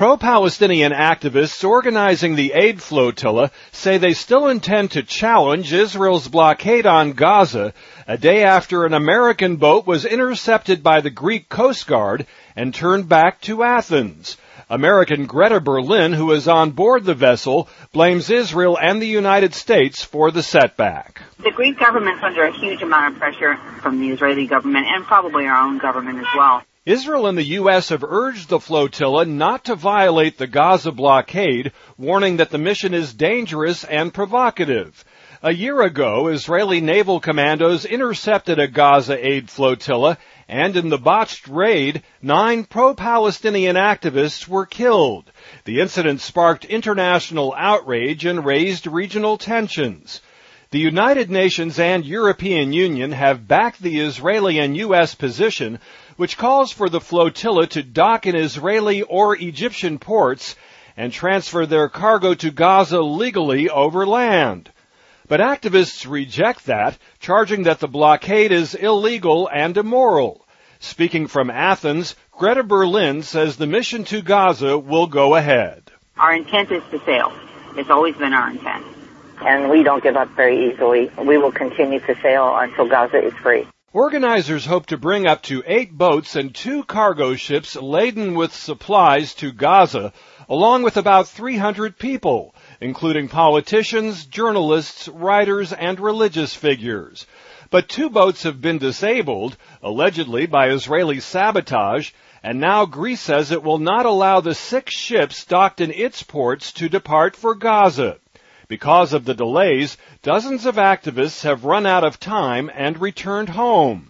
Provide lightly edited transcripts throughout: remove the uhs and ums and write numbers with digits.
Pro-Palestinian activists organizing the aid flotilla say they still intend to challenge Israel's blockade on Gaza a day after an American boat was intercepted by the Greek Coast Guard and turned back to Athens. American Greta Berlin, who is on board the vessel, blames Israel and the United States for the setback. The Greek government's under a huge amount of pressure from the Israeli government and probably our own government as well. Israel and the U.S. have urged the flotilla not to violate the Gaza blockade, warning that the mission is dangerous and provocative. A year ago, Israeli naval commandos intercepted a Gaza aid flotilla, and in the botched raid, 9 pro-Palestinian activists were killed. The incident sparked international outrage and raised regional tensions. The United Nations and European Union have backed the Israeli and U.S. position, which calls for the flotilla to dock in Israeli or Egyptian ports and transfer their cargo to Gaza legally over land. But activists reject that, charging that the blockade is illegal and immoral. Speaking from Athens, Greta Berlin says the mission to Gaza will go ahead. Our intent is to sail. It's always been our intent. And we don't give up very easily. We will continue to sail until Gaza is free. Organizers hope to bring up to 8 boats and 2 cargo ships laden with supplies to Gaza, along with about 300 people, including politicians, journalists, writers, and religious figures. But 2 boats have been disabled, allegedly by Israeli sabotage, and now Greece says it will not allow the 6 ships docked in its ports to depart for Gaza. Because of the delays, dozens of activists have run out of time and returned home.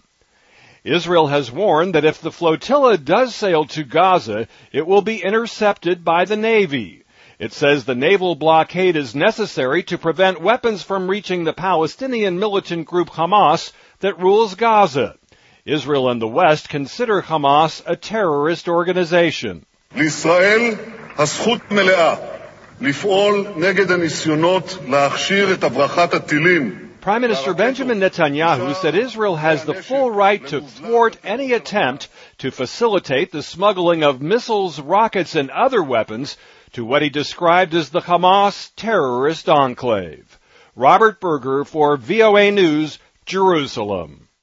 Israel has warned that if the flotilla does sail to Gaza, it will be intercepted by the Navy. It says the naval blockade is necessary to prevent weapons from reaching the Palestinian militant group Hamas that rules Gaza. Israel and the West consider Hamas a terrorist organization. לישראל הזכות מלאה לפעול נגד הניסיונות להכשיר את הברחת הטילים. Prime Minister Benjamin Netanyahu said Israel has the full right to thwart any attempt to facilitate the smuggling of missiles, rockets, and other weapons to what he described as the Hamas terrorist enclave. Robert Berger for VOA News, Jerusalem.